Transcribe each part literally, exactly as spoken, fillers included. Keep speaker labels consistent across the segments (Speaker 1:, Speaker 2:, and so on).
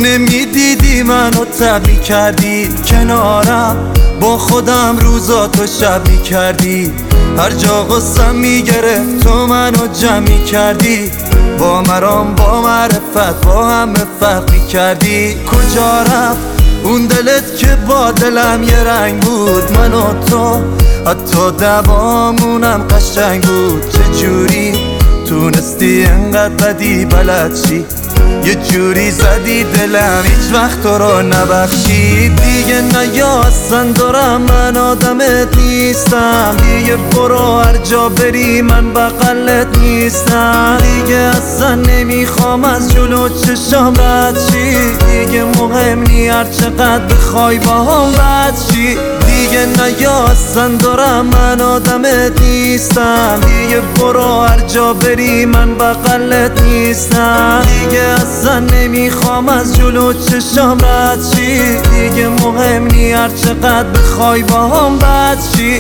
Speaker 1: نمیدیدی منو تبی کردی کنارم، با خودم روزا تو شب میکردی. هر جا غصم میگرفت تو منو جمع کردی. با مرام با معرفت با همه فرق میکردی. کجا رفت اون دلت که با دلم یه رنگ بود؟ من و تو حتی دوامونم قشنگ بود. چجوری تونستی انقدر بدی بلد شی؟ یه جوری زدی دلم هیچ وقت تو رو نبخشی. دیگه نیا اصلا دارم من آدمت نیستم. دیگه برو هر جا بری من بغلت نیستم. دیگه اصلا نمیخوام از جلو چشام رد شی. دیگه مهم نی هر چقدر بخوای با هم بد شی. دیگه نیا اصلا دارم من آدمت نیستم. دیگه برو هر جا بری من بغلت نیستم. دیگه اصلا نمیخوام از جلو چشام رد شی. دیگه مهم نی هر چقدر بخوای با هم بد شی.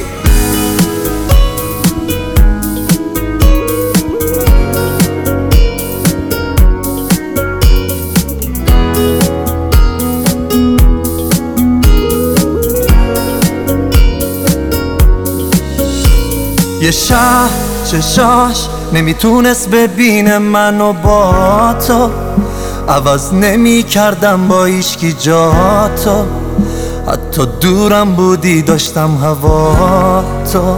Speaker 1: یه شهر چشاش نمیتونست ببینه منو با تو. عوض نمی کردم با ایشکی جا تو. حتی دورم بودی داشتم هوا تو.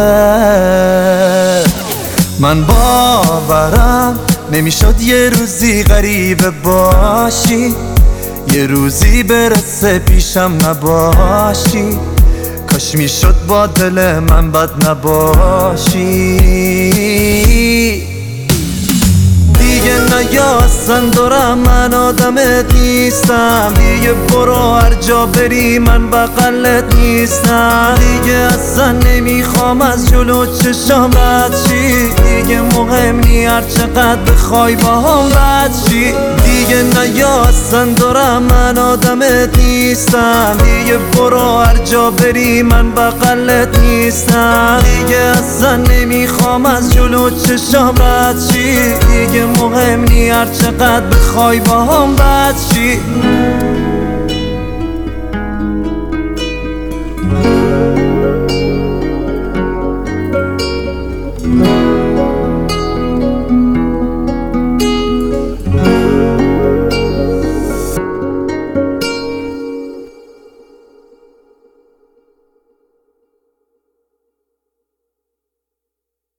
Speaker 1: من باورم نمیشد یه روزی غریبه باشی. یه روزی برسه پیشم نباشی. کاش میشد با دل من بد نباشی. دیگه نیا اصلا دارم من آدمت نیستم. دیگه برو هر جا بری من بغلت نیستم. دیگه اصلا نمیخوام از جلو چشام رد شی. دیگه مهم نی هر چقدر بخوای با هم بد شی. دیگه نیا اصلا دارم من آدمت نیستم. دیگه برو هر جا بری من بغلت نیستم. دیگه اصلا نمیخوام از جلو چشام رد شی. دیگه مهم نی هر چقدر بخوای با هم بد شی.